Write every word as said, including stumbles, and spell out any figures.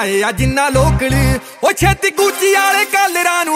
ਪਾਏ ਆ ਜਿੰਨਾ ਲੋਕਲ ਉਹ ਛੇਤੀ ਗੁੱਚੀ ਵਾਲੇ ਕਾਲਰਾਂ ਨੂੰ